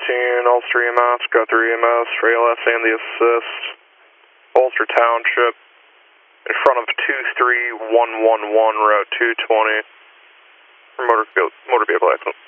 Ulster EMS, got 3 EMS for ALS and the assist. Ulster Township, in front of 23111, Route 220, motor vehicle accident.